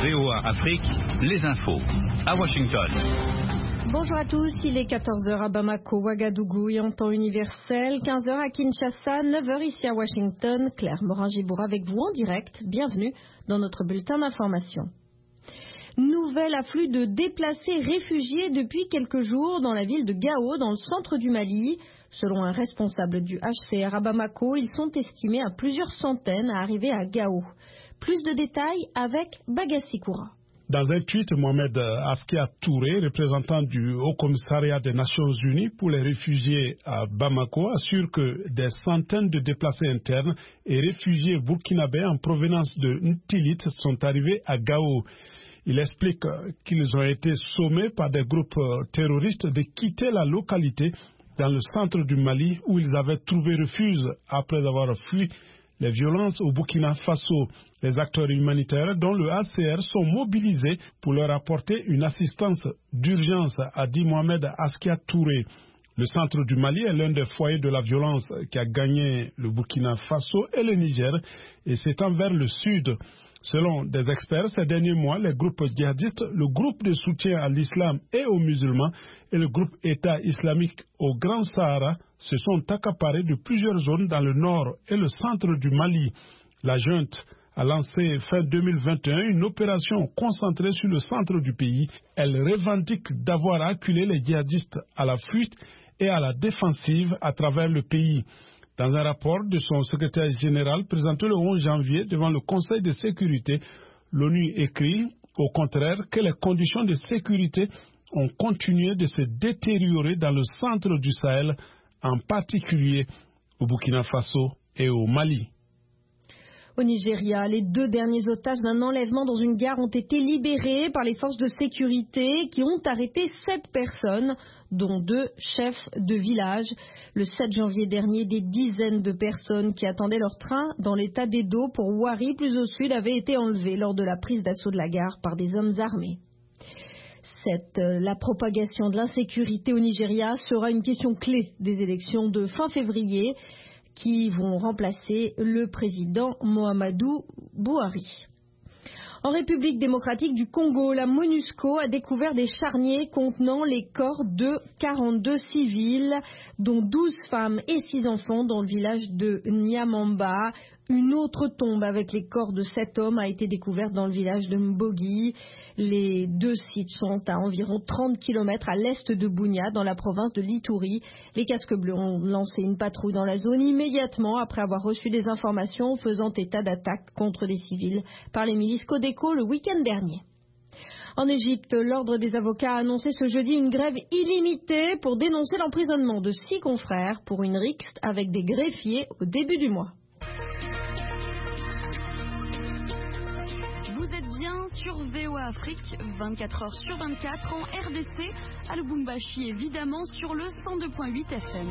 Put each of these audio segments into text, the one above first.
VOA Afrique, les infos. À Washington. Bonjour à tous, il est 14h à Bamako, Ouagadougou et en temps universel, 15h à Kinshasa, 9h ici à Washington. Claire Morin-Gibour avec vous en direct. Bienvenue dans notre bulletin d'information. Nouvel afflux de déplacés réfugiés depuis quelques jours dans la ville de Gao, dans le centre du Mali. Selon un responsable du HCR à Bamako, ils sont estimés à plusieurs centaines à arriver à Gao. Plus de détails avec Bagassi Koura. Dans un tweet, Mohamed Askia Touré, représentant du Haut Commissariat des Nations Unies pour les réfugiés à Bamako, assure que des centaines de déplacés internes et réfugiés burkinabés en provenance de Ntilit sont arrivés à Gao. Il explique qu'ils ont été sommés par des groupes terroristes de quitter la localité dans le centre du Mali où ils avaient trouvé refuge après avoir fui les violences au Burkina Faso. Les acteurs humanitaires dont le HCR sont mobilisés pour leur apporter une assistance d'urgence, a dit Mohamed Askia Touré. Le centre du Mali est l'un des foyers de la violence qui a gagné le Burkina Faso et le Niger et s'étend vers le sud. Selon des experts, ces derniers mois, les groupes djihadistes, le groupe de soutien à l'islam et aux musulmans et le groupe État islamique au Grand Sahara se sont accaparés de plusieurs zones dans le nord et le centre du Mali. La junte a lancé fin 2021 une opération concentrée sur le centre du pays. Elle revendique d'avoir acculé les djihadistes à la fuite et à la défensive à travers le pays. Dans un rapport de son secrétaire général présenté le 11 janvier devant le Conseil de sécurité, l'ONU écrit au contraire que les conditions de sécurité ont continué de se détériorer dans le centre du Sahel, en particulier au Burkina Faso et au Mali. Au Nigeria, les 2 derniers otages d'un enlèvement dans une gare ont été libérés par les forces de sécurité qui ont arrêté 7 personnes, dont 2 chefs de village. Le 7 janvier dernier, des dizaines de personnes qui attendaient leur train dans l'état d'Edo pour Wari, plus au sud, avaient été enlevées lors de la prise d'assaut de la gare par des hommes armés. La propagation de l'insécurité au Nigeria sera une question clé des élections de fin février qui vont remplacer le président Muhammadu Buhari. En République démocratique du Congo, la MONUSCO a découvert des charniers contenant les corps de 42 civils, dont 12 femmes et 6 enfants dans le village de Nyamamba. Une autre tombe avec les corps de 7 hommes a été découverte dans le village de Mbogi. Les 2 sites sont à environ 30 km à l'est de Bunia, dans la province de l'Ituri. Les casques bleus ont lancé une patrouille dans la zone immédiatement après avoir reçu des informations faisant état d'attaques contre des civils par les milices Codeco le week-end dernier. En Égypte, l'Ordre des avocats a annoncé ce jeudi une grève illimitée pour dénoncer l'emprisonnement de 6 confrères pour une rixe avec des greffiers au début du mois. Vous êtes bien sur VOA Afrique, 24h sur 24 en RDC, à Lubumbashi évidemment sur le 102.8 FM.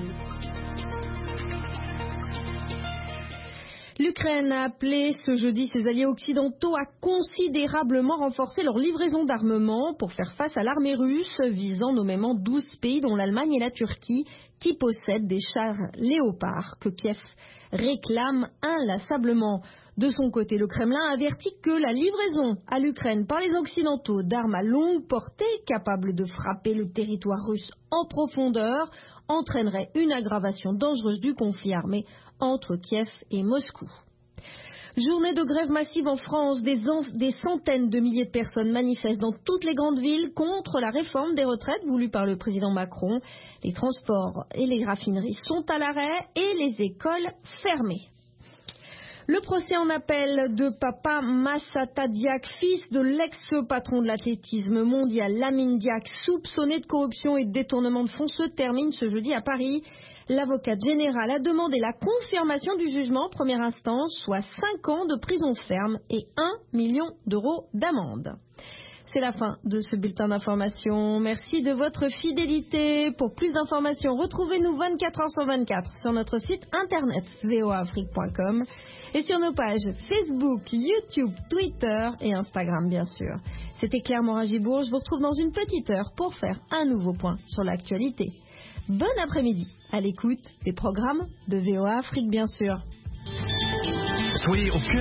L'Ukraine a appelé ce jeudi ses alliés occidentaux à considérablement renforcer leur livraison d'armement pour faire face à l'armée russe, visant nommément 12 pays dont l'Allemagne et la Turquie qui possèdent des chars Léopard que Kiev réclame inlassablement. De son côté, le Kremlin a averti que la livraison à l'Ukraine par les Occidentaux d'armes à longue portée capables de frapper le territoire russe en profondeur entraînerait une aggravation dangereuse du conflit armé entre Kiev et Moscou. Journée de grève massive en France, des centaines de milliers de personnes manifestent dans toutes les grandes villes contre la réforme des retraites voulue par le président Macron. Les transports et les raffineries sont à l'arrêt et les écoles fermées. Le procès en appel de Papa Massata Diack, fils de l'ex-patron de l'athlétisme mondial Lamine Diack, soupçonné de corruption et de détournement de fonds, se termine ce jeudi à Paris. L'avocate générale a demandé la confirmation du jugement en première instance, soit 5 ans de prison ferme et 1 million d'euros d'amende. C'est la fin de ce bulletin d'information. Merci de votre fidélité. Pour plus d'informations, retrouvez-nous 24h/24 sur notre site internet voaafrique.com et sur nos pages Facebook, YouTube, Twitter et Instagram bien sûr. C'était Claire Morin-Gibour. Je vous retrouve dans une petite heure pour faire un nouveau point sur l'actualité. Bon après-midi à l'écoute des programmes de VOA Afrique bien sûr. Soyez au cœur